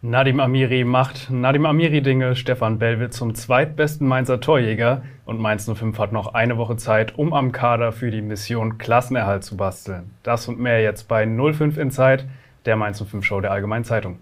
Nadim Amiri macht Nadim Amiri-Dinge. Stefan Bell wird zum zweitbesten Mainzer Torjäger und Mainz 05 hat noch eine Woche Zeit, um am Kader für die Mission Klassenerhalt zu basteln. Das und mehr jetzt bei 05 Inside, der Mainz 05 Show der Allgemeinen Zeitung.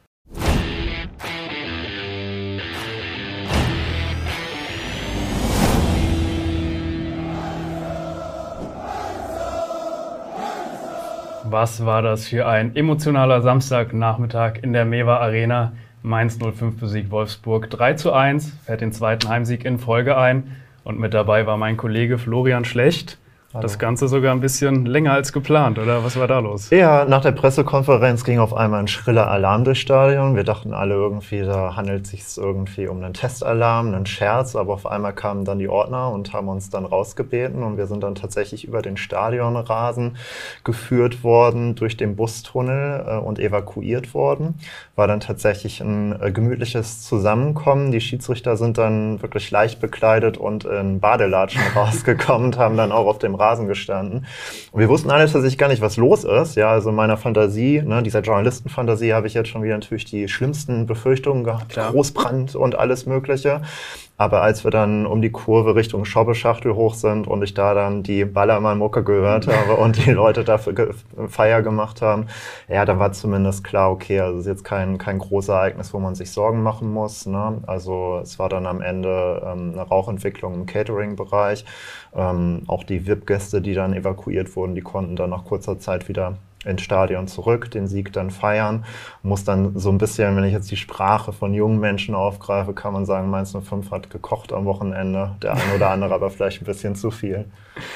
Was war das für ein emotionaler Samstagnachmittag in der Mewa Arena? Mainz 05 besiegt Wolfsburg 3:1, fährt den zweiten Heimsieg in Folge ein. Und mit dabei war mein Kollege Florian Schlecht. Hallo. Das Ganze sogar ein bisschen länger als geplant, oder? Was war da los? Ja, nach der Pressekonferenz ging auf einmal ein schriller Alarm durchs Stadion. Wir dachten alle irgendwie, da handelt es sich irgendwie um einen Testalarm, einen Scherz. Aber auf einmal kamen dann die Ordner und haben uns dann rausgebeten. Und wir sind dann tatsächlich über den Stadionrasen geführt worden, durch den Bustunnel und evakuiert worden. War dann tatsächlich ein gemütliches Zusammenkommen. Die Schiedsrichter sind dann wirklich leicht bekleidet und in Badelatschen rausgekommen und haben dann auch auf dem Rasen gestanden. Und wir wussten alle tatsächlich gar nicht, was los ist. Ja, also in meiner Fantasie, dieser Journalistenfantasie, habe ich jetzt schon wieder natürlich die schlimmsten Befürchtungen gehabt. Klar. Großbrand und alles Mögliche. Aber als wir dann um die Kurve Richtung Schobbeschachtel hoch sind und ich da dann die Ballermann-Mucke gehört habe und die Leute dafür Feier gemacht haben, ja, da war zumindest klar, okay, also es ist jetzt kein großes Ereignis, wo man sich Sorgen machen muss. Ne? Also es war dann am Ende eine Rauchentwicklung im Catering-Bereich. Auch die VIP-Gäste, die dann evakuiert wurden, die konnten dann nach kurzer Zeit wieder ins Stadion zurück, den Sieg dann feiern. Muss dann so ein bisschen, wenn ich jetzt die Sprache von jungen Menschen aufgreife, kann man sagen, Mainz 05 hat gekocht am Wochenende. Der eine oder andere aber vielleicht ein bisschen zu viel.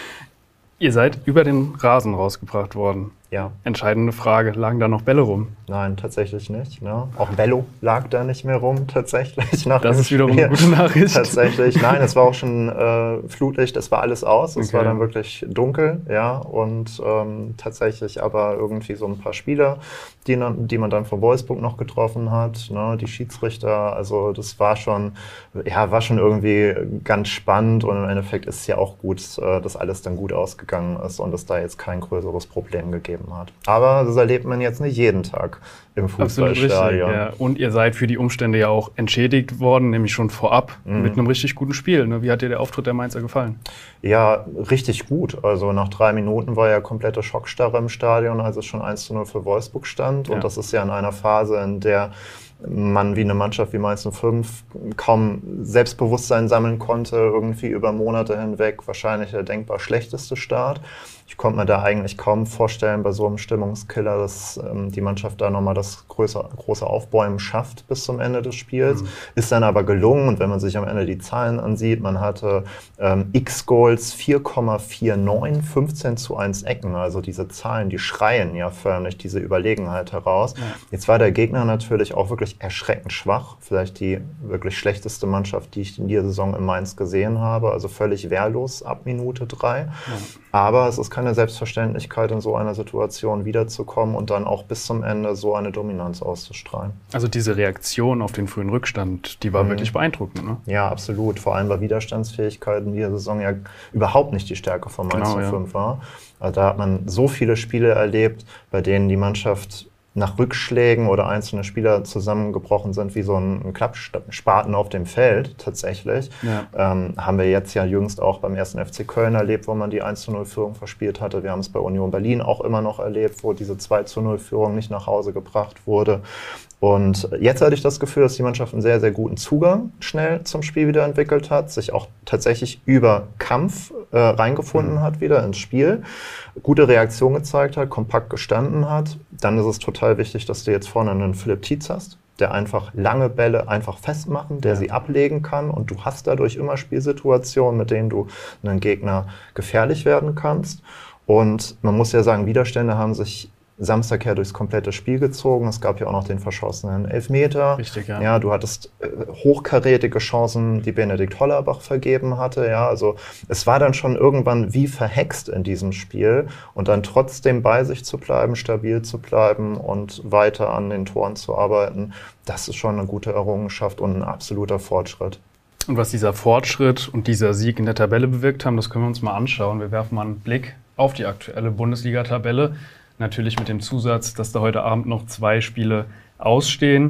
Ihr seid über den Rasen rausgebracht worden. Ja. Entscheidende Frage, lagen da noch Bälle rum? Nein, tatsächlich nicht. Ne? Auch Bello lag da nicht mehr rum, tatsächlich. Das ist wiederum eine gute Nachricht. Tatsächlich, nein, es war auch schon Flutlicht, es war alles aus. Es war dann wirklich dunkel, ja. Und tatsächlich aber irgendwie so ein paar Spieler, die man dann von Wolfsburg noch getroffen hat. Ne? Die Schiedsrichter, also das war schon irgendwie ganz spannend. Und im Endeffekt ist es ja auch gut, dass alles dann gut ausgegangen ist und es da jetzt kein größeres Problem gegeben hat. Aber das erlebt man jetzt nicht jeden Tag im Fußballstadion. Ja. Und ihr seid für die Umstände ja auch entschädigt worden, nämlich schon vorab mit einem richtig guten Spiel. Ne? Wie hat dir der Auftritt der Mainzer gefallen? Ja, richtig gut. Also nach 3 Minuten war ja komplette Schockstarre im Stadion, als es schon 1:0 für Wolfsburg stand. Und das ist ja in einer Phase, in der man wie eine Mannschaft wie Mainz 05 kaum Selbstbewusstsein sammeln konnte, irgendwie über Monate hinweg. Wahrscheinlich der denkbar schlechteste Start. Ich konnte mir da eigentlich kaum vorstellen, bei so einem Stimmungskiller, dass die Mannschaft da nochmal das große Aufbäumen schafft bis zum Ende des Spiels. Ist dann aber gelungen. Und wenn man sich am Ende die Zahlen ansieht, man hatte X-Goals 4,49, 15:1 Ecken. Also diese Zahlen, die schreien ja förmlich diese Überlegenheit heraus. Ja. Jetzt war der Gegner natürlich auch wirklich erschreckend schwach. Vielleicht die wirklich schlechteste Mannschaft, die ich in dieser Saison in Mainz gesehen habe. Also völlig wehrlos ab Minute 3. Ja. Aber es ist keine Selbstverständlichkeit, in so einer Situation wiederzukommen und dann auch bis zum Ende so eine Dominanz auszustrahlen. Also diese Reaktion auf den frühen Rückstand, die war wirklich beeindruckend, ne? Ja, absolut. Vor allem, weil Widerstandsfähigkeit in dieser Saison ja überhaupt nicht die Stärke von Mainz 05 war. Also da hat man so viele Spiele erlebt, bei denen die Mannschaft nach Rückschlägen oder einzelne Spieler zusammengebrochen sind, wie so ein Klappspaten auf dem Feld tatsächlich. Ja. Haben wir jetzt ja jüngst auch beim 1. FC Köln erlebt, wo man die 1:0-Führung verspielt hatte. Wir haben es bei Union Berlin auch immer noch erlebt, wo diese 2:0-Führung nicht nach Hause gebracht wurde. Und jetzt hatte ich das Gefühl, dass die Mannschaft einen sehr, sehr guten Zugang schnell zum Spiel wieder entwickelt hat, sich auch tatsächlich über Kampf reingefunden hat wieder ins Spiel, gute Reaktion gezeigt hat, kompakt gestanden hat. Dann ist es total wichtig, dass du jetzt vorne einen Philipp Tietz hast, der einfach lange Bälle einfach festmachen, der sie ablegen kann und du hast dadurch immer Spielsituationen, mit denen du einen Gegner gefährlich werden kannst. Und man muss ja sagen, Widerstände haben sich Samstag her durchs komplette Spiel gezogen. Es gab ja auch noch den verschossenen Elfmeter. Richtig, ja. Ja, du hattest hochkarätige Chancen, die Benedikt Hollerbach vergeben hatte. Ja, also es war dann schon irgendwann wie verhext in diesem Spiel und dann trotzdem bei sich zu bleiben, stabil zu bleiben und weiter an den Toren zu arbeiten, das ist schon eine gute Errungenschaft und ein absoluter Fortschritt. Und was dieser Fortschritt und dieser Sieg in der Tabelle bewirkt haben, das können wir uns mal anschauen. Wir werfen mal einen Blick auf die aktuelle Bundesliga-Tabelle. Natürlich mit dem Zusatz, dass da heute Abend noch 2 Spiele ausstehen.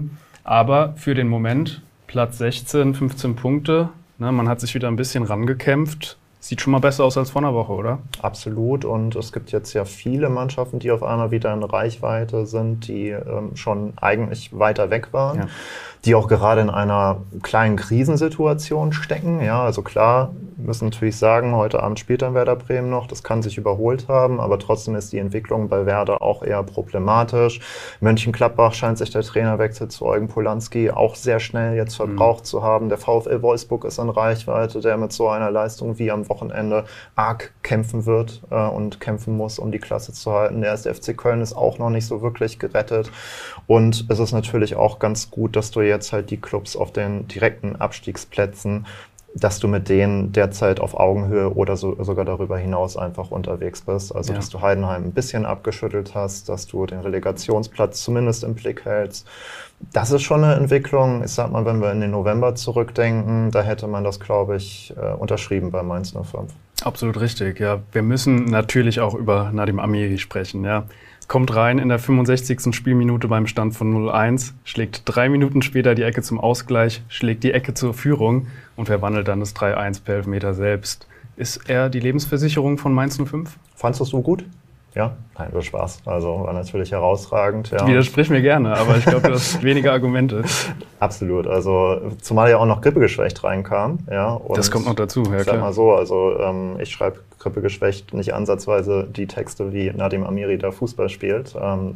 Aber für den Moment Platz 16, 15 Punkte. Ne, man hat sich wieder ein bisschen rangekämpft. Sieht schon mal besser aus als vor einer Woche, oder? Absolut. Und es gibt jetzt ja viele Mannschaften, die auf einmal wieder in Reichweite sind, die schon eigentlich weiter weg waren. Ja. Die auch gerade in einer kleinen Krisensituation stecken. Ja, also klar, müssen natürlich sagen, heute Abend spielt dann Werder Bremen noch. Das kann sich überholt haben, aber trotzdem ist die Entwicklung bei Werder auch eher problematisch. Mönchengladbach scheint sich der Trainerwechsel zu Eugen Polanski auch sehr schnell jetzt verbraucht zu haben. Der VfL Wolfsburg ist in Reichweite, der mit so einer Leistung wie am Wochenende arg kämpfen wird und kämpfen muss, um die Klasse zu halten. Der erste FC Köln ist auch noch nicht so wirklich gerettet. Und es ist natürlich auch ganz gut, dass du jetzt halt die Clubs auf den direkten Abstiegsplätzen, dass du mit denen derzeit auf Augenhöhe oder sogar darüber hinaus einfach unterwegs bist. Also, dass du Heidenheim ein bisschen abgeschüttelt hast, dass du den Relegationsplatz zumindest im Blick hältst. Das ist schon eine Entwicklung. Ich sag mal, wenn wir in den November zurückdenken, da hätte man das, glaube ich, unterschrieben bei Mainz 05. Absolut richtig, ja. Wir müssen natürlich auch über Nadim Amiri sprechen, ja. Kommt rein in der 65. Spielminute beim Stand von 0-1, schlägt 3 Minuten später die Ecke zum Ausgleich, schlägt die Ecke zur Führung und verwandelt dann das 3-1 per Elfmeter selbst. Ist er die Lebensversicherung von Mainz 05? Fandest du es so gut? Ja? Nein, das Spaß. Also war natürlich herausragend. Ja. Widersprich mir gerne, aber ich glaube, du hast weniger Argumente. Absolut. Also zumal ja auch noch grippegeschwächt reinkam. Ja, und das kommt noch dazu, ja klar. Ich sag mal so, also ich schreibe grippegeschwächt nicht ansatzweise die Texte, wie Nadim Amiri da Fußball spielt.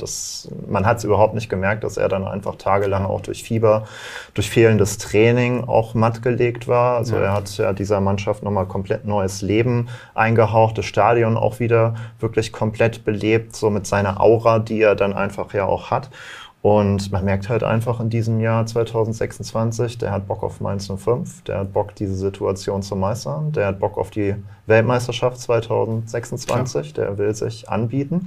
Man hat es überhaupt nicht gemerkt, dass er dann einfach tagelang auch durch Fieber, durch fehlendes Training auch matt gelegt war. Also er hat ja dieser Mannschaft nochmal komplett neues Leben eingehaucht, das Stadion auch wieder wirklich komplett belebt, so mit seiner Aura, die er dann einfach ja auch hat. Und man merkt halt einfach in diesem Jahr 2026, der hat Bock auf Mainz 05, der hat Bock, diese Situation zu meistern, der hat Bock auf die Weltmeisterschaft 2026, der will sich anbieten.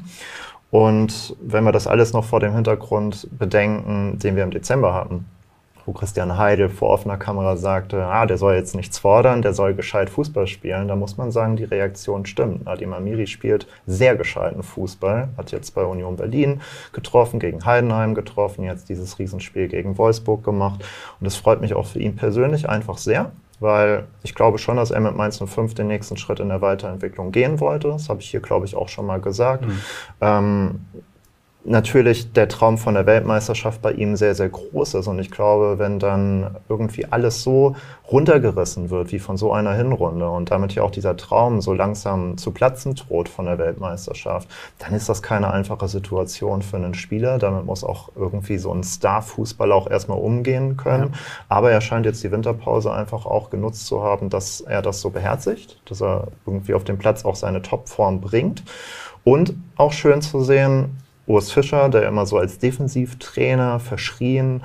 Und wenn wir das alles noch vor dem Hintergrund bedenken, den wir im Dezember hatten, wo Christian Heidel vor offener Kamera sagte, der soll jetzt nichts fordern, der soll gescheit Fußball spielen. Da muss man sagen, die Reaktion stimmt. Nadim Amiri spielt sehr gescheiten Fußball, hat jetzt bei Union Berlin getroffen, gegen Heidenheim getroffen, jetzt dieses Riesenspiel gegen Wolfsburg gemacht. Und das freut mich auch für ihn persönlich einfach sehr, weil ich glaube schon, dass er mit Mainz 05 den nächsten Schritt in der Weiterentwicklung gehen wollte. Das habe ich hier, glaube ich, auch schon mal gesagt. Natürlich der Traum von der Weltmeisterschaft bei ihm sehr, sehr groß ist. Und ich glaube, wenn dann irgendwie alles so runtergerissen wird wie von so einer Hinrunde und damit ja auch dieser Traum so langsam zu platzen droht von der Weltmeisterschaft, dann ist das keine einfache Situation für einen Spieler. Damit muss auch irgendwie so ein Star-Fußballer auch erstmal umgehen können. Ja. Aber er scheint jetzt die Winterpause einfach auch genutzt zu haben, dass er das so beherzigt, dass er irgendwie auf dem Platz auch seine Topform bringt. Und auch schön zu sehen, Urs Fischer, der immer so als Defensivtrainer verschrien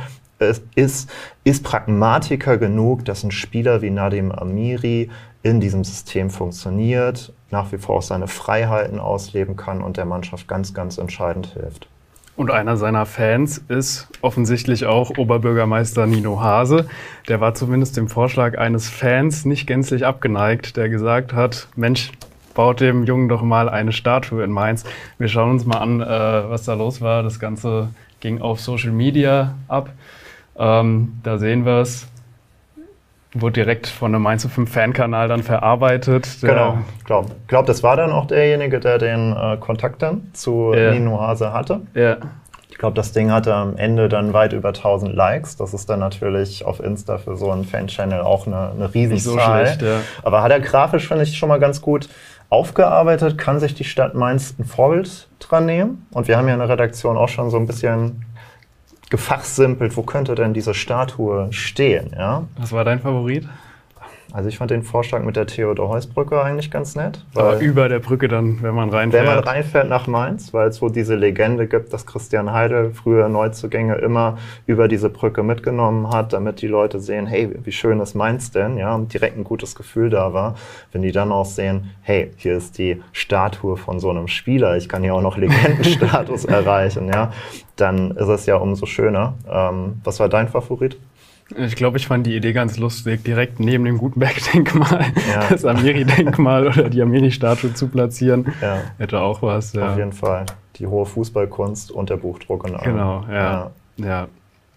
ist Pragmatiker genug, dass ein Spieler wie Nadim Amiri in diesem System funktioniert, nach wie vor auch seine Freiheiten ausleben kann und der Mannschaft ganz, ganz entscheidend hilft. Und einer seiner Fans ist offensichtlich auch Oberbürgermeister Nino Hase. Der war zumindest dem Vorschlag eines Fans nicht gänzlich abgeneigt, der gesagt hat, Mensch, baut dem Jungen doch mal eine Statue in Mainz. Wir schauen uns mal an, was da los war. Das Ganze ging auf Social Media ab. Da sehen wir es. Wurde direkt von einem Mainz 05 Fankanal dann verarbeitet. Genau, ich glaube, das war dann auch derjenige, der den Kontakt dann zu Nino Hase hatte. Ja. Ich glaube, das Ding hatte am Ende dann weit über 1000 Likes. Das ist dann natürlich auf Insta für so einen Fan-Channel auch eine Riesenzahl. Nicht so schlecht, ja. Aber hat er grafisch, finde ich, schon mal ganz gut aufgearbeitet, kann sich die Stadt Mainz ein Vorbild dran nehmen. Und wir haben ja in der Redaktion auch schon so ein bisschen gefachsimpelt, wo könnte denn diese Statue stehen? Ja? Was war dein Favorit? Also ich fand den Vorschlag mit der Theodor-Heuss-Brücke eigentlich ganz nett. Aber über der Brücke dann, wenn man reinfährt? Wenn man reinfährt nach Mainz, weil es so diese Legende gibt, dass Christian Heidel früher Neuzugänge immer über diese Brücke mitgenommen hat, damit die Leute sehen, hey, wie schön ist Mainz denn? Ja, und direkt ein gutes Gefühl da war. Wenn die dann auch sehen, hey, hier ist die Statue von so einem Spieler, ich kann hier auch noch Legendenstatus erreichen, ja, dann ist es ja umso schöner. Was war dein Favorit? Ich glaube, ich fand die Idee ganz lustig, direkt neben dem Gutenberg-Denkmal das Amiri-Denkmal oder die Amiri-Statue zu platzieren. Ja. Hätte auch was. Ja. Auf jeden Fall. Die hohe Fußballkunst und der Buchdruck und allem. Genau, ja.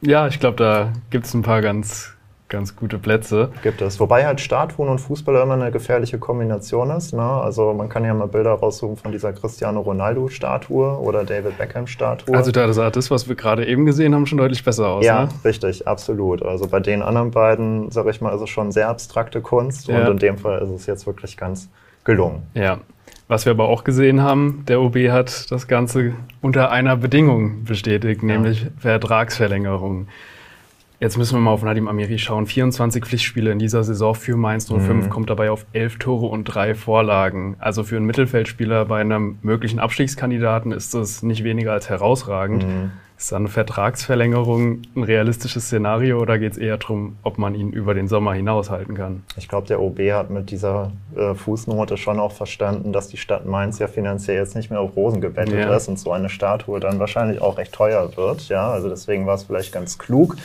Ja, ich glaube, da gibt es ein paar ganz gute Plätze. Gibt es. Wobei halt Statuen und Fußballer immer eine gefährliche Kombination ist. Ne? Also man kann ja mal Bilder raussuchen von dieser Cristiano Ronaldo-Statue oder David Beckham-Statue. Also da sah das, was wir gerade eben gesehen haben, schon deutlich besser aus. Ja, ne? richtig, absolut. Also bei den anderen beiden, sage ich mal, ist es schon sehr abstrakte Kunst und in dem Fall ist es jetzt wirklich ganz gelungen. Ja. Was wir aber auch gesehen haben, der OB hat das Ganze unter einer Bedingung bestätigt, nämlich Vertragsverlängerung. Jetzt müssen wir mal auf Nadim Amiri schauen. 24 Pflichtspiele in dieser Saison für Mainz 05, kommt dabei auf 11 Tore und 3 Vorlagen. Also für einen Mittelfeldspieler bei einem möglichen Abstiegskandidaten ist das nicht weniger als herausragend. Ist dann eine Vertragsverlängerung ein realistisches Szenario oder geht es eher darum, ob man ihn über den Sommer hinaus halten kann? Ich glaube, der OB hat mit dieser Fußnote schon auch verstanden, dass die Stadt Mainz ja finanziell jetzt nicht mehr auf Rosen gebettet ist und so eine Statue dann wahrscheinlich auch recht teuer wird. Ja, also deswegen war es vielleicht ganz klug,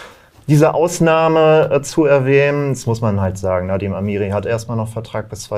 diese Ausnahme zu erwähnen. Jetzt muss man halt sagen, Nadim Amiri hat erstmal noch Vertrag bis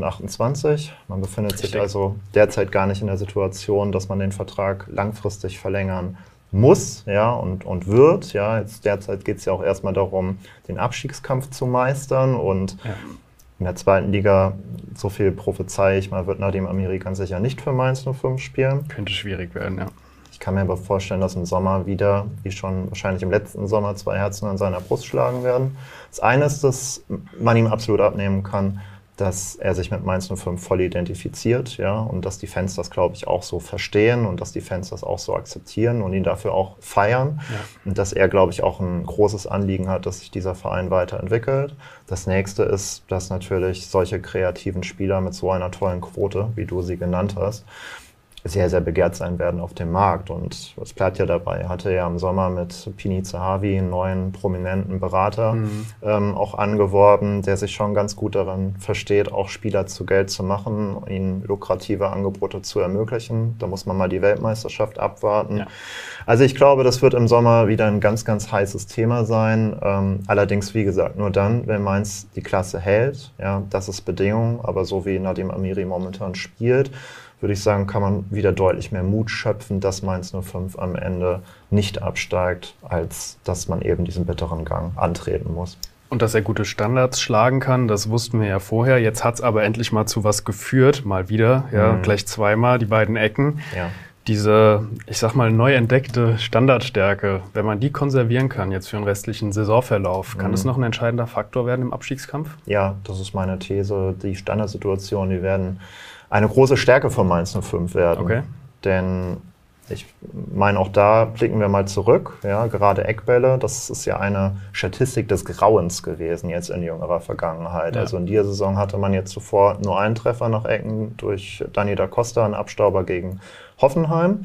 2028. Man befindet sich also derzeit gar nicht in der Situation, dass man den Vertrag langfristig verlängern muss, ja, und wird. Ja. Jetzt derzeit geht es ja auch erstmal darum, den Abstiegskampf zu meistern und in der zweiten Liga, so viel prophezei ich mal, wird Nadim Amiri ganz sicher nicht für Mainz 05 spielen. Könnte schwierig werden, ja. Ich kann mir aber vorstellen, dass im Sommer wieder, wie schon wahrscheinlich im letzten Sommer, 2 Herzen an seiner Brust schlagen werden. Das eine ist, dass man ihm absolut abnehmen kann, dass er sich mit Mainz 05 voll identifiziert, ja, und dass die Fans das, glaube ich, auch so verstehen und dass die Fans das auch so akzeptieren und ihn dafür auch feiern. Ja. Und dass er, glaube ich, auch ein großes Anliegen hat, dass sich dieser Verein weiterentwickelt. Das nächste ist, dass natürlich solche kreativen Spieler mit so einer tollen Quote, wie du sie genannt hast, sehr, sehr begehrt sein werden auf dem Markt. Und es bleibt ja dabei. Er hatte ja im Sommer mit Pini Zahavi einen neuen prominenten Berater auch angeworben, der sich schon ganz gut darin versteht, auch Spieler zu Geld zu machen, ihnen lukrative Angebote zu ermöglichen. Da muss man mal die Weltmeisterschaft abwarten. Ja. Also ich glaube, das wird im Sommer wieder ein ganz, ganz heißes Thema sein. Allerdings, wie gesagt, nur dann, wenn Mainz die Klasse hält. Ja, das ist Bedingung. Aber so wie Nadim Amiri momentan spielt, würde ich sagen, kann man wieder deutlich mehr Mut schöpfen, dass Mainz 05 am Ende nicht absteigt, als dass man eben diesen bitteren Gang antreten muss. Und dass er gute Standards schlagen kann, das wussten wir ja vorher. Jetzt hat es aber endlich mal zu was geführt, mal wieder, gleich zweimal, die beiden Ecken. Ja. Diese, ich sag mal, neu entdeckte Standardstärke, wenn man die konservieren kann jetzt für den restlichen Saisonverlauf, kann das noch ein entscheidender Faktor werden im Abstiegskampf? Ja, das ist meine These. Die Standardsituationen, die werden eine große Stärke von Mainz 05 werden. Okay. Denn ich meine, auch da blicken wir mal zurück. Ja, gerade Eckbälle, das ist ja eine Statistik des Grauens gewesen jetzt in jüngerer Vergangenheit. Ja. Also in dieser Saison hatte man jetzt zuvor nur einen Treffer nach Ecken durch Dani da Costa, einen Abstauber gegen Hoffenheim.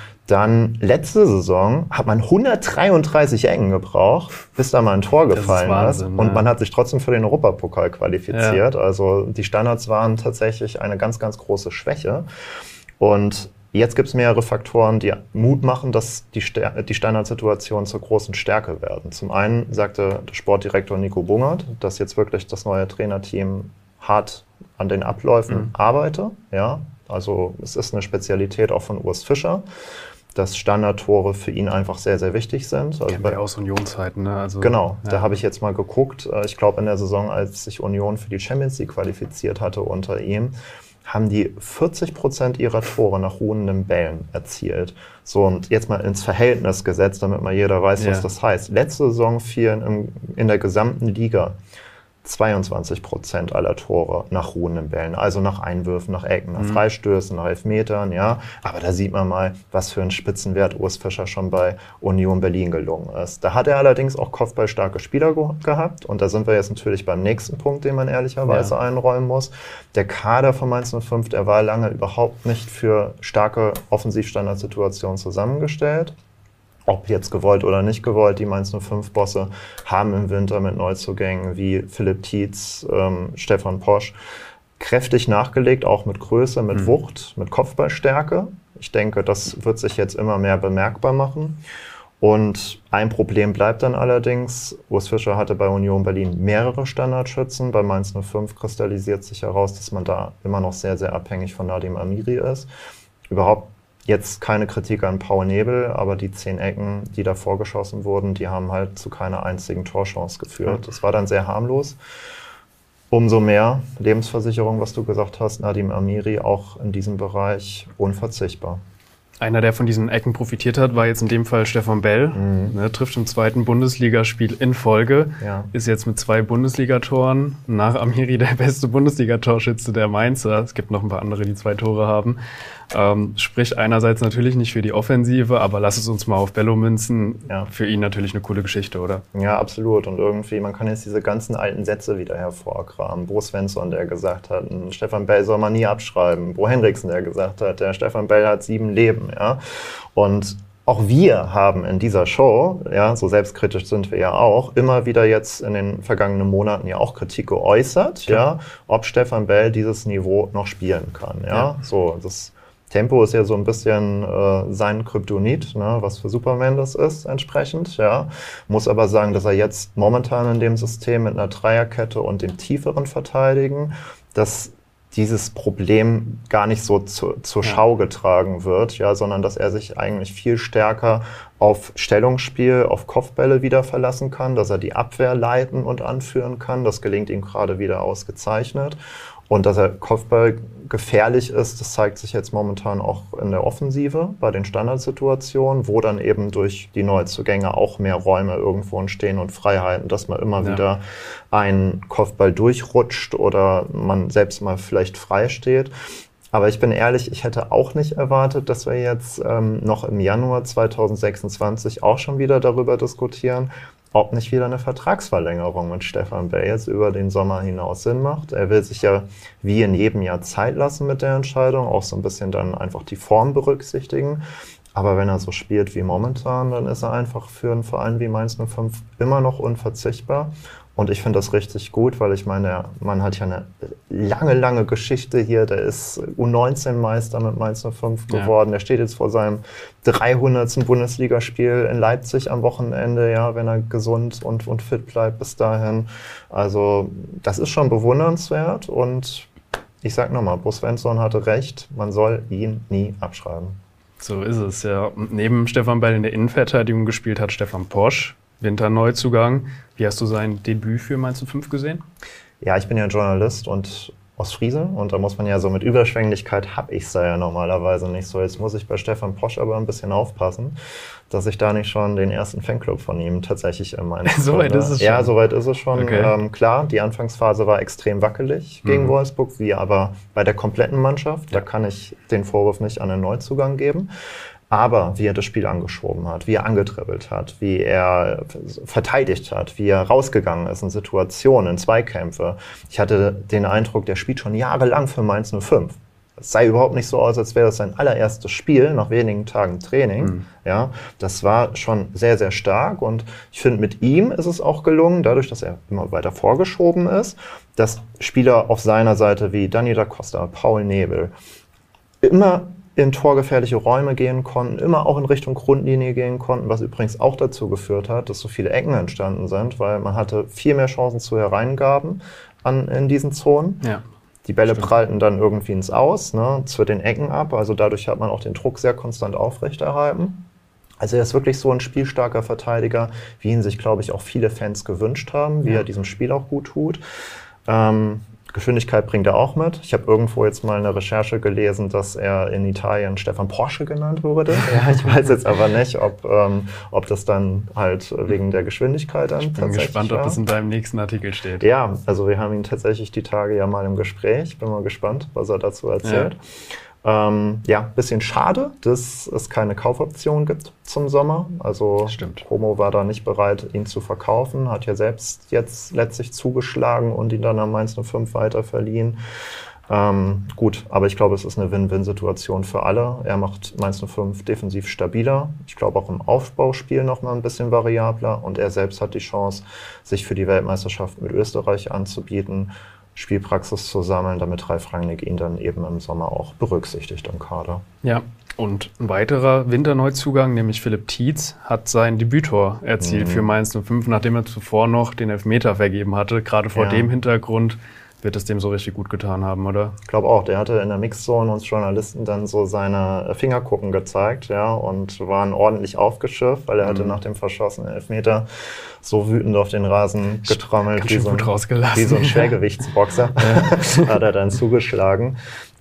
Dann letzte Saison hat man 133 Ecken gebraucht, bis da mal ein Tor gefallen ist. Und man hat sich trotzdem für den Europapokal qualifiziert. Ja. Also die Standards waren tatsächlich eine ganz, ganz große Schwäche. Und jetzt gibt es mehrere Faktoren, die Mut machen, dass die Standardsituationen zur großen Stärke werden. Zum einen sagte der Sportdirektor Nico Bungert, dass jetzt wirklich das neue Trainerteam hart an den Abläufen arbeite. Ja, also es ist eine Spezialität auch von Urs Fischer, dass Standardtore für ihn einfach sehr, sehr wichtig sind. Also kennen wir aus Union-Zeiten, ne? Also, genau, da habe ich jetzt mal geguckt. Ich glaube, in der Saison, als sich Union für die Champions League qualifiziert hatte unter ihm, haben die 40% ihrer Tore nach ruhenden Bällen erzielt. So, und jetzt mal ins Verhältnis gesetzt, damit mal jeder weiß, was das heißt. Letzte Saison fielen in der gesamten Liga 22% aller Tore nach ruhenden Bällen, also nach Einwürfen, nach Ecken, nach Freistößen, nach Elfmetern, ja. Aber da sieht man mal, was für ein Spitzenwert Urs Fischer schon bei Union Berlin gelungen ist. Da hat er allerdings auch kopfballstarke Spieler gehabt und da sind wir jetzt natürlich beim nächsten Punkt, den man ehrlicherweise einräumen muss. Der Kader von Mainz 05, der war lange überhaupt nicht für starke Offensivstandardsituationen zusammengestellt. Ob jetzt gewollt oder nicht gewollt, die Mainz 05-Bosse haben im Winter mit Neuzugängen wie Philipp Tietz, Stefan Posch kräftig nachgelegt, auch mit Größe, mit Wucht, mit Kopfballstärke. Ich denke, das wird sich jetzt immer mehr bemerkbar machen. Und ein Problem bleibt dann allerdings, Urs Fischer hatte bei Union Berlin mehrere Standardschützen. Bei Mainz 05 kristallisiert sich heraus, dass man da immer noch sehr, sehr abhängig von Nadim Amiri ist. Überhaupt Jetzt keine Kritik an Paul Nebel, aber die 10 Ecken, die da vorgeschossen wurden, die haben halt zu keiner einzigen Torchance geführt. Das war dann sehr harmlos. Umso mehr Lebensversicherung, was du gesagt hast, Nadim Amiri, auch in diesem Bereich unverzichtbar. Einer, der von diesen Ecken profitiert hat, war jetzt in dem Fall Stefan Bell. Trifft im 2. Bundesligaspiel in Folge. Ja. Ist jetzt mit 2 Bundesligatoren nach Amiri der beste Bundesligatorschütze der Mainzer. Es gibt noch ein paar andere, die 2 Tore haben. Spricht einerseits natürlich nicht für die Offensive, aber lass es uns mal auf Bello münzen. Ja. Für ihn natürlich eine coole Geschichte, oder? Ja, absolut. Und irgendwie, man kann jetzt diese ganzen alten Sätze wieder hervorkramen. Bo Svensson, der gesagt hat, Stefan Bell soll man nie abschreiben. Bo Henriksen, der gesagt hat, der Stefan Bell hat 7 Leben. Ja? Und auch wir haben in dieser Show, ja, so selbstkritisch sind wir ja auch, immer wieder jetzt in den vergangenen Monaten ja auch Kritik geäußert, ja, ob Stefan Bell dieses Niveau noch spielen kann. Ja? So, das Tempo ist ja so ein bisschen sein Kryptonit, ne, was für Superman das ist entsprechend. Ja. Muss aber sagen, dass er jetzt momentan in dem System mit einer Dreierkette und dem tieferen Verteidigen, dass dieses Problem gar nicht so zur Schau getragen wird, ja, sondern dass er sich eigentlich viel stärker auf Stellungsspiel, auf Kopfbälle wieder verlassen kann, dass er die Abwehr leiten und anführen kann. Das gelingt ihm gerade wieder ausgezeichnet. Und dass er Kopfball gefährlich ist, das zeigt sich jetzt momentan auch in der Offensive bei den Standardsituationen, wo dann eben durch die Neuzugänge auch mehr Räume irgendwo entstehen und Freiheiten, dass man immer wieder einen Kopfball durchrutscht oder man selbst mal vielleicht frei steht. Aber ich bin ehrlich, ich hätte auch nicht erwartet, dass wir jetzt noch im Januar 2026 auch schon wieder darüber diskutieren, ob nicht wieder eine Vertragsverlängerung mit Stefan Bell jetzt über den Sommer hinaus Sinn macht. Er will sich ja wie in jedem Jahr Zeit lassen mit der Entscheidung, auch so ein bisschen dann einfach die Form berücksichtigen. Aber wenn er so spielt wie momentan, dann ist er einfach für einen Verein wie Mainz 05 immer noch unverzichtbar. Und ich finde das richtig gut, weil ich meine, der Mann hat ja eine lange Geschichte hier. Der ist U19-Meister mit Mainz 05 geworden. Der steht jetzt vor seinem 300. Bundesligaspiel in Leipzig am Wochenende, ja, wenn er gesund und fit bleibt bis dahin. Also das ist schon bewundernswert. Und ich sag nochmal, Bo Svensson hatte recht, man soll ihn nie abschreiben. So ist es, ja. Neben Stefan Bell in der Innenverteidigung gespielt hat Stefan Posch. Winterneuzugang. Wie hast du sein Debüt für Mainz 05 gesehen? Ja, ich bin ja Journalist und Ostfriese und da muss man ja so mit Überschwänglichkeit, habe ich es ja normalerweise nicht so. Jetzt muss ich bei Stefan Posch aber ein bisschen aufpassen, dass ich da nicht schon den ersten Fanclub von ihm tatsächlich in Mainz So weit ist es schon? Ja, so weit ist es schon. Okay. Klar, die Anfangsphase war extrem wackelig gegen Wolfsburg, wie aber bei der kompletten Mannschaft. Da kann ich den Vorwurf nicht an den Neuzugang geben. Aber wie er das Spiel angeschoben hat, wie er angetribbelt hat, wie er verteidigt hat, wie er rausgegangen ist in Situationen, in Zweikämpfe. Ich hatte den Eindruck, der spielt schon jahrelang für Mainz 05. Es sah überhaupt nicht so aus, als wäre das sein allererstes Spiel nach wenigen Tagen Training. Ja, das war schon sehr, sehr stark und ich finde, mit ihm ist es auch gelungen, dadurch, dass er immer weiter vorgeschoben ist, dass Spieler auf seiner Seite wie Dani da Costa, Paul Nebel immer in torgefährliche Räume gehen konnten, immer auch in Richtung Grundlinie gehen konnten, was übrigens auch dazu geführt hat, dass so viele Ecken entstanden sind, weil man hatte viel mehr Chancen zu Hereingaben in diesen Zonen. Ja, die Bälle prallten dann irgendwie ins Aus, ne, zu den Ecken ab, also dadurch hat man auch den Druck sehr konstant aufrechterhalten. Also er ist wirklich so ein spielstarker Verteidiger, wie ihn sich, glaube ich, auch viele Fans gewünscht haben, wie er diesem Spiel auch gut tut. Geschwindigkeit bringt er auch mit. Ich habe irgendwo jetzt mal eine Recherche gelesen, dass er in Italien Stefan Porsche genannt wurde. Ja, ich weiß jetzt aber nicht, ob das dann halt wegen der Geschwindigkeit dann tatsächlich war. Ich bin gespannt, ob das in deinem nächsten Artikel steht. Ja, also wir haben ihn tatsächlich die Tage ja mal im Gespräch. Bin mal gespannt, was er dazu erzählt. Bisschen schade, dass es keine Kaufoption gibt zum Sommer. Also Como war da nicht bereit, ihn zu verkaufen, hat ja selbst jetzt letztlich zugeschlagen und ihn dann an Mainz 05 weiterverliehen. Gut, aber ich glaube, es ist eine Win-Win-Situation für alle. Er macht Mainz 05 defensiv stabiler. Ich glaube auch im Aufbauspiel noch mal ein bisschen variabler. Und er selbst hat die Chance, sich für die Weltmeisterschaft mit Österreich anzubieten, Spielpraxis zu sammeln, damit Ralf Rangnick ihn dann eben im Sommer auch berücksichtigt im Kader. Ja, und ein weiterer Winterneuzugang, nämlich Philipp Tietz, hat sein Debüttor erzielt für Mainz 05, nachdem er zuvor noch den Elfmeter vergeben hatte. Gerade vor dem Hintergrund wird es dem so richtig gut getan haben, oder? Ich glaube auch, der hatte in der Mixzone uns Journalisten dann so seine Fingerkuppen gezeigt, ja, und waren ordentlich aufgeschifft, weil er hatte nach dem verschossenen Elfmeter so wütend auf den Rasen getrommelt, wie so ein Schwergewichtsboxer. Hat er dann zugeschlagen.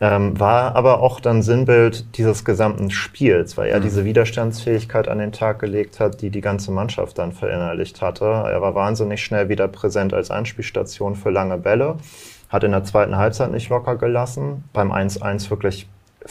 War aber auch dann Sinnbild dieses gesamten Spiels, weil er diese Widerstandsfähigkeit an den Tag gelegt hat, die die ganze Mannschaft dann verinnerlicht hatte. Er war wahnsinnig schnell wieder präsent als Anspielstation für lange Bälle, hat in der zweiten Halbzeit nicht locker gelassen, beim 1:1 wirklich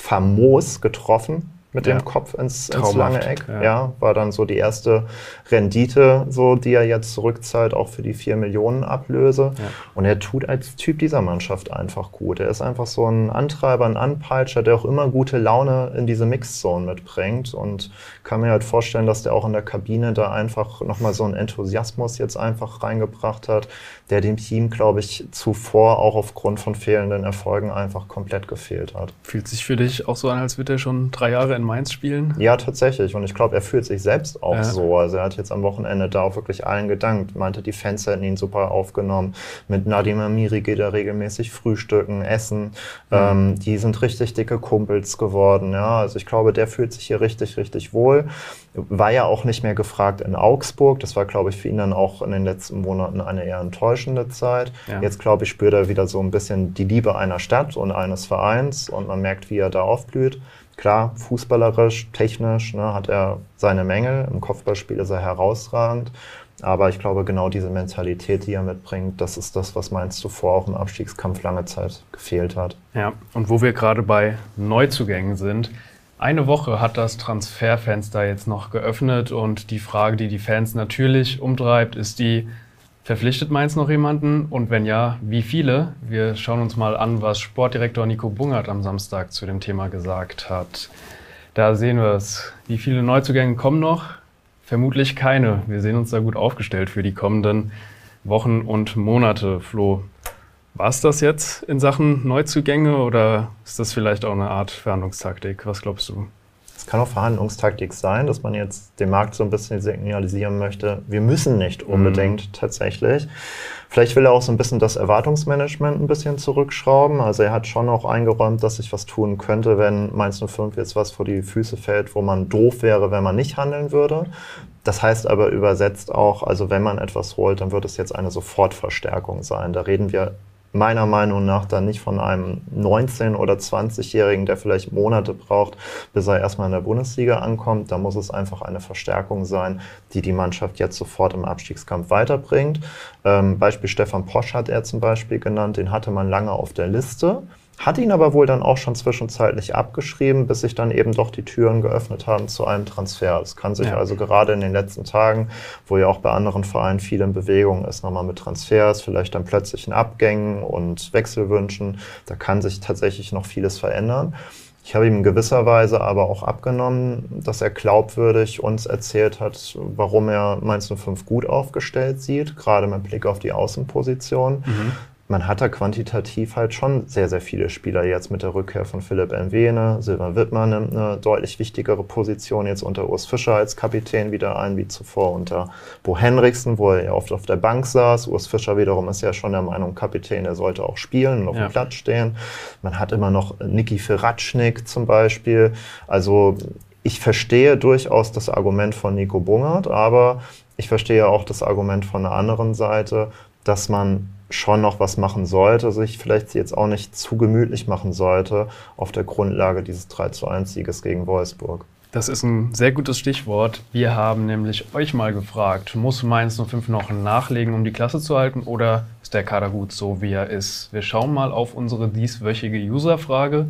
famos getroffen mit dem Kopf ins lange Eck. Ja, war dann so die erste Rendite, so, die er jetzt zurückzahlt, auch für die 4 Millionen Ablöse. Ja. Und er tut als Typ dieser Mannschaft einfach gut. Er ist einfach so ein Antreiber, ein Anpeitscher, der auch immer gute Laune in diese Mixzone mitbringt. Und kann mir halt vorstellen, dass der auch in der Kabine da einfach nochmal so einen Enthusiasmus jetzt einfach reingebracht hat, der dem Team, glaube ich, zuvor auch aufgrund von fehlenden Erfolgen einfach komplett gefehlt hat. Fühlt sich für dich auch so an, als würde er schon 3 Jahre in Mainz spielen? Ja, tatsächlich. Und ich glaube, er fühlt sich selbst auch so. Also er hat jetzt am Wochenende da auch wirklich allen gedankt. Meinte, die Fans hätten ihn super aufgenommen. Mit Nadim Amiri geht er regelmäßig frühstücken, essen. Die sind richtig dicke Kumpels geworden. Ja, also ich glaube, der fühlt sich hier richtig, richtig wohl. War ja auch nicht mehr gefragt in Augsburg. Das war, glaube ich, für ihn dann auch in den letzten Monaten eine eher enttäuschende Zeit. Ja. Jetzt, glaube ich, spürt er wieder so ein bisschen die Liebe einer Stadt und eines Vereins und man merkt, wie er da aufblüht. Klar, fußballerisch, technisch, ne, hat er seine Mängel. Im Kopfballspiel ist er herausragend. Aber ich glaube, genau diese Mentalität, die er mitbringt, das ist das, was Mainz zuvor auch im Abstiegskampf lange Zeit gefehlt hat. Ja, und wo wir gerade bei Neuzugängen sind, eine Woche hat das Transferfenster jetzt noch geöffnet und die Frage, die die Fans natürlich umtreibt, ist die: Verpflichtet Mainz noch jemanden? Und wenn ja, wie viele? Wir schauen uns mal an, was Sportdirektor Nico Bungert am Samstag zu dem Thema gesagt hat. Da sehen wir es. Wie viele Neuzugänge kommen noch? Vermutlich keine. Wir sehen uns da gut aufgestellt für die kommenden Wochen und Monate. Flo, war es das jetzt in Sachen Neuzugänge oder ist das vielleicht auch eine Art Verhandlungstaktik? Was glaubst du? Es kann auch Verhandlungstaktik sein, dass man jetzt dem Markt so ein bisschen signalisieren möchte, wir müssen nicht unbedingt tatsächlich. Vielleicht will er auch so ein bisschen das Erwartungsmanagement ein bisschen zurückschrauben. Also er hat schon auch eingeräumt, dass sich was tun könnte, wenn Mainz 05 jetzt was vor die Füße fällt, wo man doof wäre, wenn man nicht handeln würde. Das heißt aber übersetzt auch, also wenn man etwas holt, dann wird es jetzt eine Sofortverstärkung sein. Da reden wir meiner Meinung nach dann nicht von einem 19- oder 20-Jährigen, der vielleicht Monate braucht, bis er erstmal in der Bundesliga ankommt. Da muss es einfach eine Verstärkung sein, die die Mannschaft jetzt sofort im Abstiegskampf weiterbringt. Beispiel Stefan Posch hat er zum Beispiel genannt, den hatte man lange auf der Liste. Hat ihn aber wohl dann auch schon zwischenzeitlich abgeschrieben, bis sich dann eben doch die Türen geöffnet haben zu einem Transfer. Es kann sich also gerade in den letzten Tagen, wo ja auch bei anderen Vereinen viel in Bewegung ist, nochmal mit Transfers, vielleicht dann plötzlichen Abgängen und Wechselwünschen, da kann sich tatsächlich noch vieles verändern. Ich habe ihm in gewisser Weise aber auch abgenommen, dass er glaubwürdig uns erzählt hat, warum er Mainz 05 gut aufgestellt sieht, gerade mit Blick auf die Außenposition. Man hat da quantitativ halt schon sehr, sehr viele Spieler jetzt mit der Rückkehr von Philipp Nwene. Silvan Wittmann nimmt eine deutlich wichtigere Position jetzt unter Urs Fischer als Kapitän wieder ein, wie zuvor unter Bo Henriksen, wo er ja oft auf der Bank saß. Urs Fischer wiederum ist ja schon der Meinung, Kapitän, der sollte auch spielen und auf dem Platz stehen. Man hat immer noch Niki Feratschnik zum Beispiel. Also ich verstehe durchaus das Argument von Nico Bungert, aber ich verstehe auch das Argument von der anderen Seite, dass man schon noch was machen sollte, sich vielleicht jetzt auch nicht zu gemütlich machen sollte auf der Grundlage dieses 3:1-Sieges gegen Wolfsburg. Das ist ein sehr gutes Stichwort. Wir haben nämlich euch mal gefragt, muss Mainz 05 noch nachlegen, um die Klasse zu halten, oder ist der Kader gut so, wie er ist? Wir schauen mal auf unsere dieswöchige Userfrage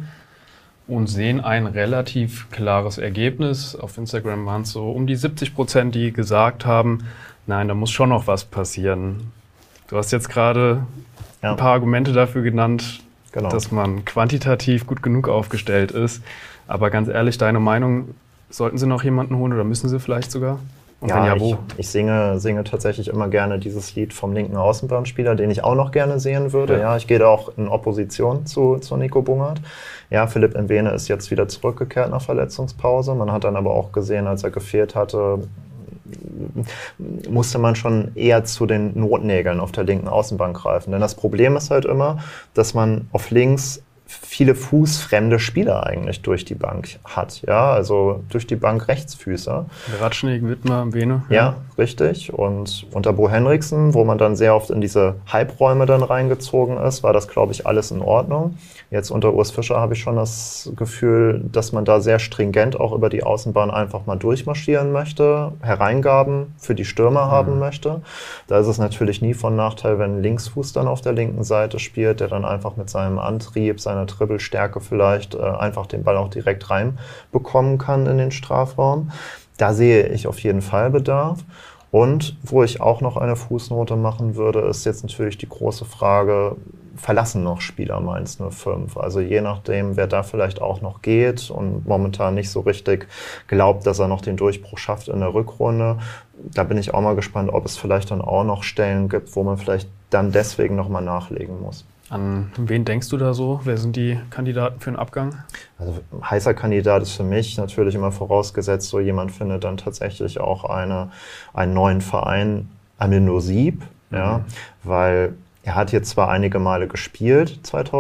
und sehen ein relativ klares Ergebnis. Auf Instagram waren es so um die 70%, die gesagt haben, nein, da muss schon noch was passieren. Du hast jetzt gerade ein paar Argumente dafür genannt, dass man quantitativ gut genug aufgestellt ist. Aber ganz ehrlich, deine Meinung, sollten Sie noch jemanden holen oder müssen Sie vielleicht sogar? Und ja, wenn ja, wo? Ich singe tatsächlich immer gerne dieses Lied vom linken Außenbahnspieler, den ich auch noch gerne sehen würde. Ja, ich gehe da auch in Opposition zu Nico Bungert. Ja, Philipp Nwene ist jetzt wieder zurückgekehrt nach Verletzungspause. Man hat dann aber auch gesehen, als er gefehlt hatte, musste man schon eher zu den Notnägeln auf der linken Außenbank greifen. Denn das Problem ist halt immer, dass man auf links viele fußfremde Spieler eigentlich durch die Bank hat. Ja, also durch die Bank Rechtsfüßer. Ratschnig, Wittmer, Bene. Ja, richtig. Und unter Bo Henriksen, wo man dann sehr oft in diese Halbräume dann reingezogen ist, war das, glaube ich, alles in Ordnung. Jetzt unter Urs Fischer habe ich schon das Gefühl, dass man da sehr stringent auch über die Außenbahn einfach mal durchmarschieren möchte, Hereingaben für die Stürmer haben möchte. Da ist es natürlich nie von Nachteil, wenn ein Linksfuß dann auf der linken Seite spielt, der dann einfach mit seinem Antrieb, seiner Dribbelstärke vielleicht einfach den Ball auch direkt reinbekommen kann in den Strafraum. Da sehe ich auf jeden Fall Bedarf. Und wo ich auch noch eine Fußnote machen würde, ist jetzt natürlich die große Frage, verlassen noch Spieler Mainz 05? Also je nachdem, wer da vielleicht auch noch geht und momentan nicht so richtig glaubt, dass er noch den Durchbruch schafft in der Rückrunde. Da bin ich auch mal gespannt, ob es vielleicht dann auch noch Stellen gibt, wo man vielleicht dann deswegen nochmal nachlegen muss. An wen denkst du da so? Wer sind die Kandidaten für den Abgang? Also heißer Kandidat ist für mich natürlich immer vorausgesetzt, so jemand findet dann tatsächlich auch einen neuen Verein, Amir Nosib, ja, weil er hat jetzt zwar einige Male gespielt,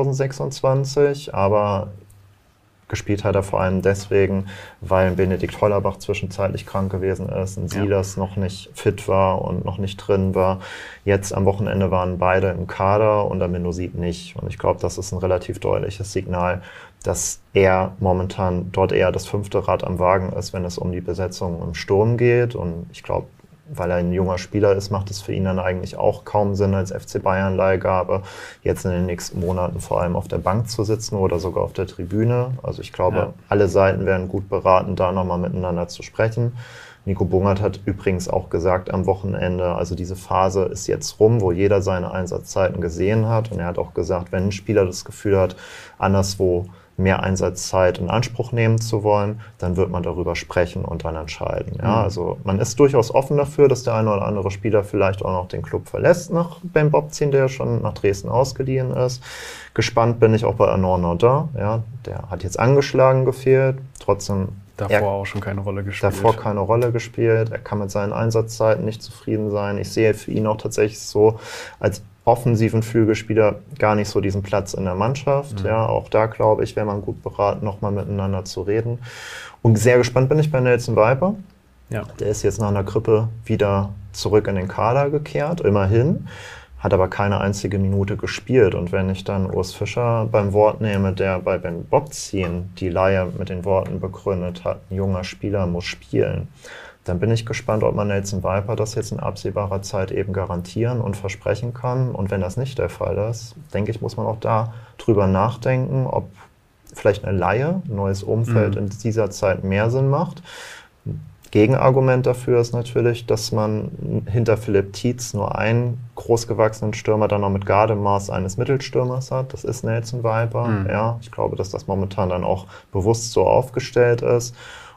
2026, aber gespielt hat er vor allem deswegen, weil Benedikt Hollerbach zwischenzeitlich krank gewesen ist und Silas noch nicht fit war und noch nicht drin war. Jetzt am Wochenende waren beide im Kader und Amir Nosib nicht. Und ich glaube, das ist ein relativ deutliches Signal, dass er momentan dort eher das 5. Rad am Wagen ist, wenn es um die Besetzung im Sturm geht. Und ich glaube, weil er ein junger Spieler ist, macht es für ihn dann eigentlich auch kaum Sinn, als FC Bayern-Leihgabe jetzt in den nächsten Monaten vor allem auf der Bank zu sitzen oder sogar auf der Tribüne. Also ich glaube, alle Seiten wären gut beraten, da nochmal miteinander zu sprechen. Nico Bungert hat übrigens auch gesagt am Wochenende, also diese Phase ist jetzt rum, wo jeder seine Einsatzzeiten gesehen hat. Und er hat auch gesagt, wenn ein Spieler das Gefühl hat, anderswo mehr Einsatzzeit in Anspruch nehmen zu wollen, dann wird man darüber sprechen und dann entscheiden. Ja, also man ist durchaus offen dafür, dass der eine oder andere Spieler vielleicht auch noch den Club verlässt nach Ben Bobzien, der schon nach Dresden ausgeliehen ist. Gespannt bin ich auch bei Arnaud Nordin. Ja, der hat jetzt angeschlagen gefehlt, trotzdem davor auch schon keine Rolle gespielt. Davor keine Rolle gespielt. Er kann mit seinen Einsatzzeiten nicht zufrieden sein. Ich sehe für ihn auch tatsächlich so als offensiven Flügelspieler gar nicht so diesen Platz in der Mannschaft. Ja, auch da, glaube ich, wäre man gut beraten, nochmal miteinander zu reden. Und sehr gespannt bin ich bei Nelson Viper. Ja. Der ist jetzt nach einer Grippe wieder zurück in den Kader gekehrt, immerhin. Hat aber keine einzige Minute gespielt. Und wenn ich dann Urs Fischer beim Wort nehme, der bei Ben Bobzien die Leihe mit den Worten begründet hat, ein junger Spieler muss spielen, dann bin ich gespannt, ob man Nelson Viper das jetzt in absehbarer Zeit eben garantieren und versprechen kann. Und wenn das nicht der Fall ist, denke ich, muss man auch da drüber nachdenken, ob vielleicht eine Leihe, ein neues Umfeld in dieser Zeit mehr Sinn macht. Gegenargument dafür ist natürlich, dass man hinter Philipp Tietz nur einen großgewachsenen Stürmer dann noch mit Gardemaß eines Mittelstürmers hat. Das ist Nelson Viper. Ja, ich glaube, dass das momentan dann auch bewusst so aufgestellt ist.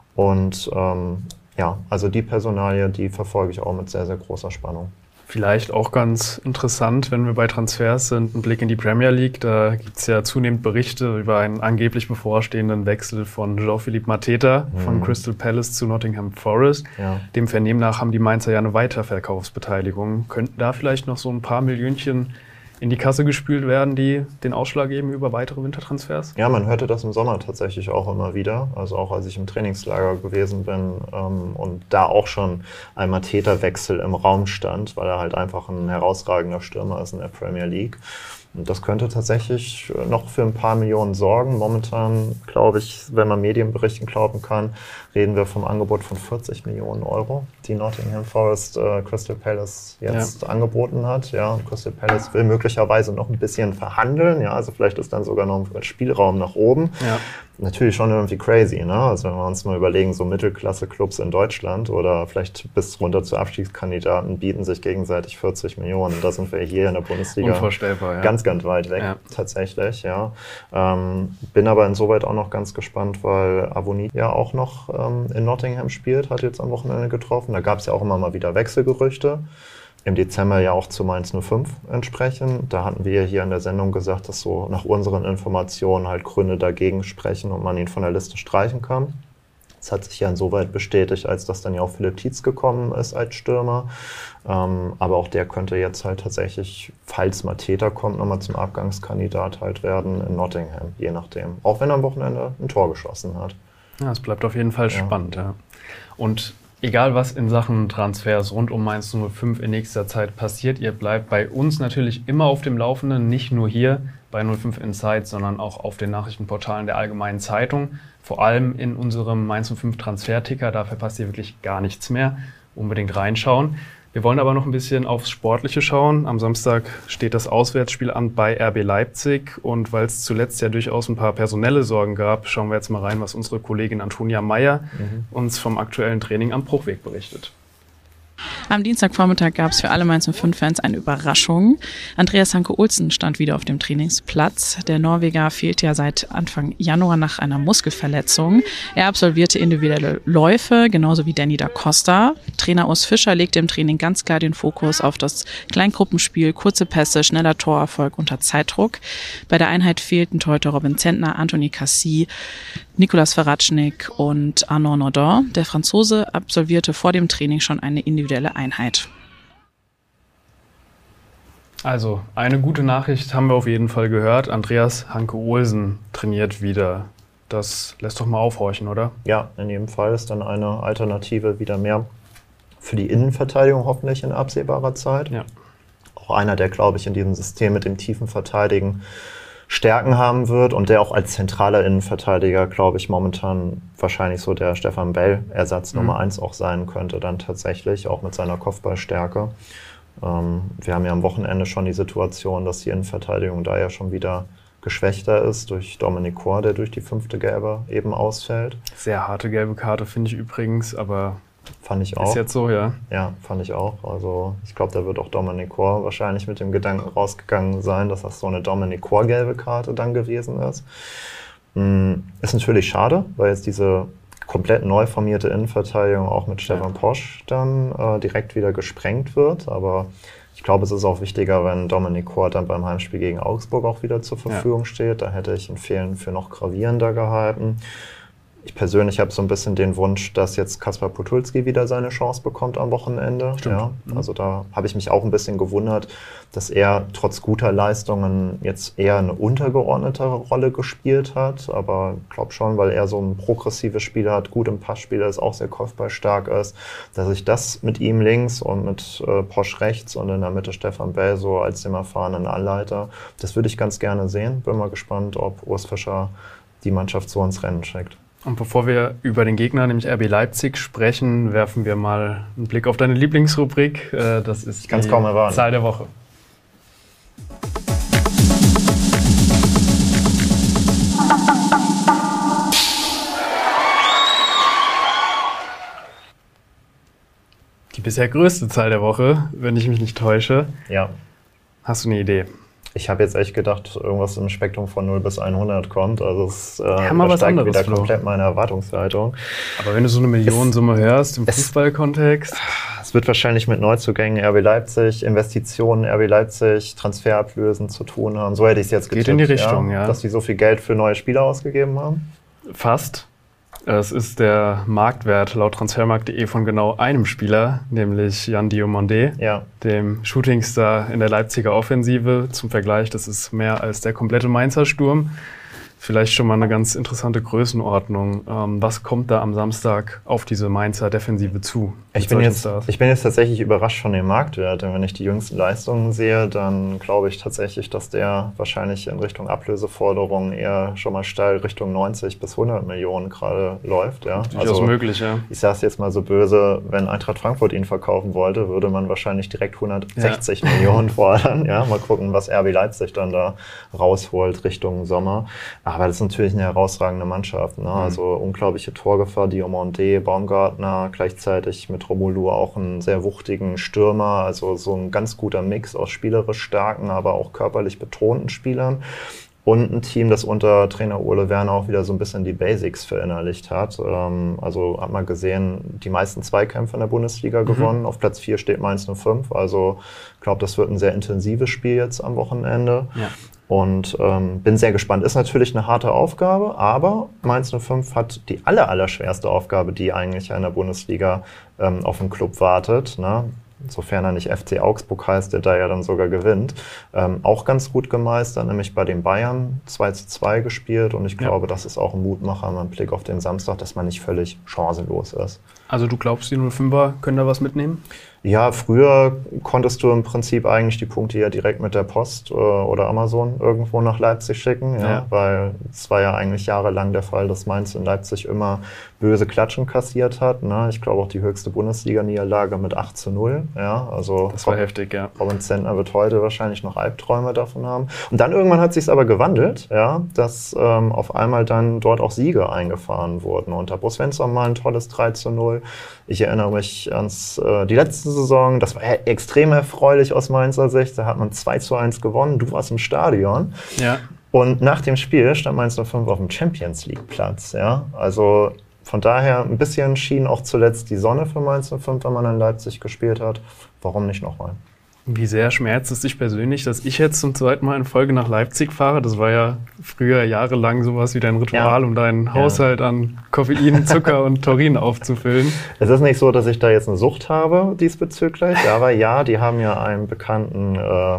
Und ja, also die Personalie, die verfolge ich auch mit sehr, sehr großer Spannung. Vielleicht auch ganz interessant, wenn wir bei Transfers sind, ein Blick in die Premier League. Da gibt es ja zunehmend Berichte über einen angeblich bevorstehenden Wechsel von Jean-Philippe Mateta von Crystal Palace zu Nottingham Forest. Ja. Dem Vernehmen nach haben die Mainzer ja eine Weiterverkaufsbeteiligung. Könnten da vielleicht noch so ein paar Millionchen in die Kasse gespült werden, die den Ausschlag geben über weitere Wintertransfers? Ja, man hörte das im Sommer tatsächlich auch immer wieder. Also auch als ich im Trainingslager gewesen bin und da auch schon ein Mateta-Wechsel im Raum stand, weil er halt einfach ein herausragender Stürmer ist in der Premier League. Und das könnte tatsächlich noch für ein paar Millionen sorgen. Momentan, glaube ich, wenn man Medienberichten glauben kann, reden wir vom Angebot von 40 Millionen Euro, die Nottingham Forest Crystal Palace jetzt angeboten hat. Ja, Crystal Palace will möglicherweise noch ein bisschen verhandeln. Ja, also vielleicht ist dann sogar noch ein Spielraum nach oben. Ja. Natürlich schon irgendwie crazy, ne? Also wenn wir uns mal überlegen, so Mittelklasse-Clubs in Deutschland oder vielleicht bis runter zu Abstiegskandidaten bieten sich gegenseitig 40 Millionen. Da sind wir hier in der Bundesliga unvorstellbar, ganz weit weg, tatsächlich, ja. Bin aber insoweit auch noch ganz gespannt, weil Avoni ja auch noch in Nottingham spielt, hat jetzt am Wochenende getroffen. Da gab es ja auch immer mal wieder Wechselgerüchte. Im Dezember ja auch zu Mainz 05 entsprechend. Da hatten wir hier in der Sendung gesagt, dass so nach unseren Informationen halt Gründe dagegen sprechen und man ihn von der Liste streichen kann. Das hat sich ja insoweit bestätigt, als dass dann ja auch Philipp Tietz gekommen ist als Stürmer. Aber auch der könnte jetzt halt tatsächlich, falls Mateta kommt, nochmal zum Abgangskandidat halt werden in Nottingham, je nachdem. Auch wenn er am Wochenende ein Tor geschossen hat. Ja, es bleibt auf jeden Fall spannend. Ja. Und egal, was in Sachen Transfers rund um Mainz 05 in nächster Zeit passiert, ihr bleibt bei uns natürlich immer auf dem Laufenden, nicht nur hier bei 05 Insights, sondern auch auf den Nachrichtenportalen der Allgemeinen Zeitung. Vor allem in unserem Mainz 05 Transferticker, da verpasst ihr wirklich gar nichts mehr. Unbedingt reinschauen. Wir wollen aber noch ein bisschen aufs Sportliche schauen. Am Samstag steht das Auswärtsspiel an bei RB Leipzig. Und weil es zuletzt ja durchaus ein paar personelle Sorgen gab, schauen wir jetzt mal rein, was unsere Kollegin Antonia Meyer uns vom aktuellen Training am Bruchweg berichtet. Am Dienstagvormittag gab es für alle Mainz 05-Fans eine Überraschung. Andreas Hanke-Olsen stand wieder auf dem Trainingsplatz. Der Norweger fehlt ja seit Anfang Januar nach einer Muskelverletzung. Er absolvierte individuelle Läufe, genauso wie Danny da Costa. Trainer Urs Fischer legte im Training ganz klar den Fokus auf das Kleingruppenspiel, kurze Pässe, schneller Torerfolg unter Zeitdruck. Bei der Einheit fehlten heute Robin Zentner, Anthony Cassis, Nicolas Verratschnik und Arnaud Nordin. Der Franzose absolvierte vor dem Training schon eine individuelle Einheit. Also, eine gute Nachricht haben wir auf jeden Fall gehört. Andreas Hanke-Olsen trainiert wieder. Das lässt doch mal aufhorchen, oder? Ja, in jedem Fall ist dann eine Alternative wieder mehr für die Innenverteidigung hoffentlich in absehbarer Zeit. Ja. Auch einer, der, glaube ich, in diesem System mit dem tiefen Verteidigen Stärken haben wird und der auch als zentraler Innenverteidiger, glaube ich, momentan wahrscheinlich so der Stefan Bell-Ersatz Nummer 1 auch sein könnte dann tatsächlich, auch mit seiner Kopfballstärke. Wir haben ja am Wochenende schon die Situation, dass die Innenverteidigung da ja schon wieder geschwächter ist durch Dominic Kor, der durch die 5. Gelbe eben ausfällt. Sehr harte gelbe Karte, finde ich übrigens, aber fand ich auch. Ist jetzt so, ja? Ja, fand ich auch. Also ich glaube, da wird auch Dominic Kor wahrscheinlich mit dem Gedanken rausgegangen sein, dass das so eine Dominic Kor-gelbe Karte dann gewesen ist. Ist natürlich schade, weil jetzt diese komplett neu formierte Innenverteidigung auch mit Stefan Posch dann direkt wieder gesprengt wird. Aber ich glaube, es ist auch wichtiger, wenn Dominic Kor dann beim Heimspiel gegen Augsburg auch wieder zur Verfügung steht. Da hätte ich ihn für noch gravierender gehalten. Ich persönlich habe so ein bisschen den Wunsch, dass jetzt Kaspar Podolski wieder seine Chance bekommt am Wochenende. Stimmt. Ja, also da habe ich mich auch ein bisschen gewundert, dass er trotz guter Leistungen jetzt eher eine untergeordnetere Rolle gespielt hat. Aber ich glaube schon, weil er so ein progressives Spiel hat, gut im Passspieler ist, auch sehr kopfballstark ist, dass ich das mit ihm links und mit Posch rechts und in der Mitte Stefan Bell so als dem erfahrenen Anleiter, das würde ich ganz gerne sehen. Bin mal gespannt, ob Urs Fischer die Mannschaft so ins Rennen schickt. Und bevor wir über den Gegner, nämlich RB Leipzig, sprechen, werfen wir mal einen Blick auf deine Lieblingsrubrik. Das ist die Zahl der Woche. Die bisher größte Zahl der Woche, wenn ich mich nicht täusche. Ja. Hast du eine Idee? Ich habe jetzt echt gedacht, irgendwas im Spektrum von 0 bis 100 kommt. Also es übersteigt wieder komplett meine Erwartungshaltung. Aber wenn du so eine Millionensumme hörst im Fußballkontext? Es wird wahrscheinlich mit Neuzugängen RB Leipzig, Investitionen RB Leipzig, Transferablösen zu tun haben. So hätte ich es jetzt getippt. Geht in die Richtung, ja. Dass die so viel Geld für neue Spieler ausgegeben haben? Fast. Es ist der Marktwert laut transfermarkt.de von genau einem Spieler, nämlich Jan Diomandé, dem Shootingstar in der Leipziger Offensive. Zum Vergleich, das ist mehr als der komplette Mainzer Sturm. Vielleicht schon mal eine ganz interessante Größenordnung. Was kommt da am Samstag auf diese Mainzer Defensive zu? Ich bin jetzt tatsächlich überrascht von dem Marktwert. Wenn ich die jüngsten Leistungen sehe, dann glaube ich tatsächlich, dass der wahrscheinlich in Richtung Ablöseforderungen eher schon mal steil Richtung 90 bis 100 Millionen gerade läuft. Ja. Durchaus möglich, ja. Ich sage es jetzt mal so böse, wenn Eintracht Frankfurt ihn verkaufen wollte, würde man wahrscheinlich direkt 160 Millionen fordern. Ja. Mal gucken, was RB Leipzig dann da rausholt Richtung Sommer. Aber das ist natürlich eine herausragende Mannschaft. Ne? Also unglaubliche Torgefahr, Diomandé, Baumgartner, gleichzeitig mit Romelu auch einen sehr wuchtigen Stürmer. Also so ein ganz guter Mix aus spielerisch starken, aber auch körperlich betonten Spielern. Und ein Team, das unter Trainer Ole Werner auch wieder so ein bisschen die Basics verinnerlicht hat. Also hat man gesehen, die meisten Zweikämpfe in der Bundesliga gewonnen. Auf Platz 4 steht Mainz 05. Also ich glaube, das wird ein sehr intensives Spiel jetzt am Wochenende. Ja. Und bin sehr gespannt. Ist natürlich eine harte Aufgabe, aber Mainz 05 hat die allerschwerste Aufgabe, die eigentlich in der Bundesliga auf den Club wartet, ne? Sofern er nicht FC Augsburg heißt, der da ja dann sogar gewinnt, auch ganz gut gemeistert, nämlich bei den Bayern 2:2 gespielt. Und ich glaube, das ist auch ein Mutmacher mit Blick auf den Samstag, dass man nicht völlig chancenlos ist. Also du glaubst, die 05er können da was mitnehmen? Ja, früher konntest du im Prinzip eigentlich die Punkte ja direkt mit der Post oder Amazon irgendwo nach Leipzig schicken, ja, weil es war ja eigentlich jahrelang der Fall, dass Mainz in Leipzig immer böse Klatschen kassiert hat. Ne? Ich glaube auch die höchste Bundesliga-Niederlage mit 8:0. Ja, also das war heftig, ja. Robin Zentner wird heute wahrscheinlich noch Albträume davon haben. Und dann irgendwann hat sich es aber gewandelt, ja, dass auf einmal dann dort auch Siege eingefahren wurden. Und da Bo Svensson mal ein tolles 3:0. Ich erinnere mich an die letzte Saison, das war ja extrem erfreulich aus Mainzer Sicht. Da hat man 2:1 gewonnen, du warst im Stadion. Ja. Und nach dem Spiel stand Mainz 05 auf dem Champions-League-Platz. Ja? Also von daher ein bisschen schien auch zuletzt die Sonne für Mainz 05, wenn man in Leipzig gespielt hat. Warum nicht nochmal? Wie sehr schmerzt es dich persönlich, dass ich jetzt zum zweiten Mal in Folge nach Leipzig fahre? Das war ja früher jahrelang sowas wie dein Ritual, um deinen Haushalt an Koffein, Zucker und Taurin aufzufüllen. Es ist nicht so, dass ich da jetzt eine Sucht habe diesbezüglich, aber ja, die haben ja einen bekannten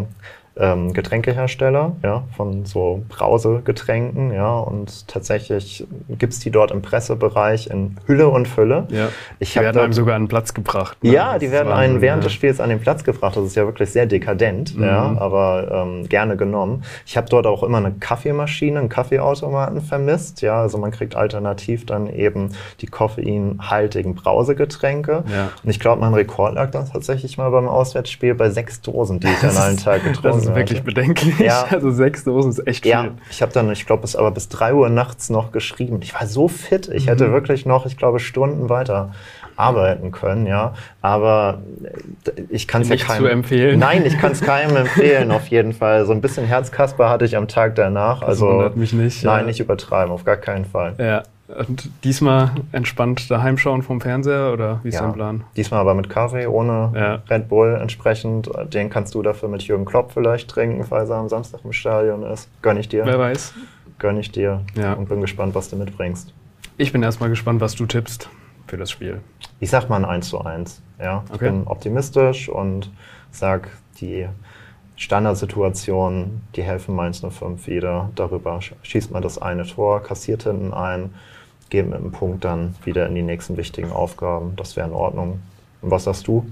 Getränkehersteller, ja, von so Brausegetränken, ja, und tatsächlich gibt's die dort im Pressebereich in Hülle und Fülle. Ja, die werden einem sogar an den Platz gebracht. Ne? Ja, die werden einen während des Spiels an den Platz gebracht. Das ist ja wirklich sehr dekadent, ja, aber gerne genommen. Ich habe dort auch immer eine Kaffeemaschine, einen Kaffeeautomaten vermisst, ja, also man kriegt alternativ dann eben die koffeinhaltigen Brausegetränke. Ja. Und ich glaube, mein Rekord lag dann tatsächlich mal beim Auswärtsspiel bei 6 Dosen, die ich an allen Tag getrunken habe. Das ist wirklich bedenklich. Ja. Also 6 Dosen ist echt viel. Ja, ich habe dann, ich glaube, bis 3 Uhr nachts noch geschrieben. Ich war so fit. Ich hätte wirklich noch, ich glaube, Stunden weiter arbeiten können, ja. Aber ich kann es ja keinem... zu empfehlen. Nein, ich kann es keinem empfehlen, auf jeden Fall. So ein bisschen Herzkasper hatte ich am Tag danach. Das wundert mich nicht. Nein, nicht übertreiben, auf gar keinen Fall. Ja. Und diesmal entspannt daheim schauen vom Fernseher oder wie ist dein Plan? Diesmal aber mit Kaffee, ohne Red Bull entsprechend. Den kannst du dafür mit Jürgen Klopp vielleicht trinken, falls er am Samstag im Stadion ist. Gönn ich dir. Wer weiß. Gönn ich dir und bin gespannt, was du mitbringst. Ich bin erstmal gespannt, was du tippst für das Spiel. Ich sag mal ein 1:1. Ja? Ich bin optimistisch und sag, die Standardsituationen, die helfen Mainz 05 wieder. Darüber schießt man das eine Tor, kassiert hinten ein, geht mit einem Punkt dann wieder in die nächsten wichtigen Aufgaben. Das wäre in Ordnung. Und was sagst du?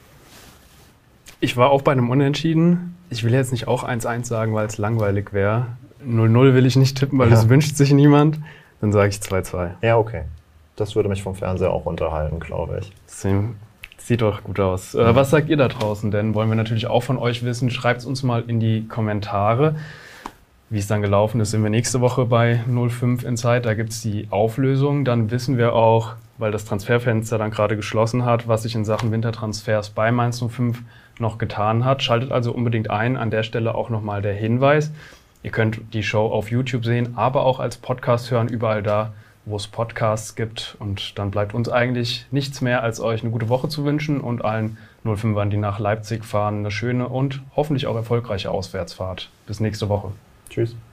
Ich war auch bei einem Unentschieden. Ich will jetzt nicht auch 1:1 sagen, weil es langweilig wäre. 0:0 will ich nicht tippen, weil das wünscht sich niemand. Dann sage ich 2:2. Ja, okay. Das würde mich vom Fernseher auch unterhalten, glaube ich. Sieht doch gut aus. Was sagt ihr da draußen denn? Wollen wir natürlich auch von euch wissen. Schreibt es uns mal in die Kommentare. Wie es dann gelaufen ist, sind wir nächste Woche bei 05 Inside. Da gibt es die Auflösung. Dann wissen wir auch, weil das Transferfenster dann gerade geschlossen hat, was sich in Sachen Wintertransfers bei Mainz 05 noch getan hat. Schaltet also unbedingt ein. An der Stelle auch nochmal der Hinweis. Ihr könnt die Show auf YouTube sehen, aber auch als Podcast hören, überall da, wo es Podcasts gibt. Und dann bleibt uns eigentlich nichts mehr, als euch eine gute Woche zu wünschen und allen 05ern, die nach Leipzig fahren, eine schöne und hoffentlich auch erfolgreiche Auswärtsfahrt. Bis nächste Woche. Tschüss.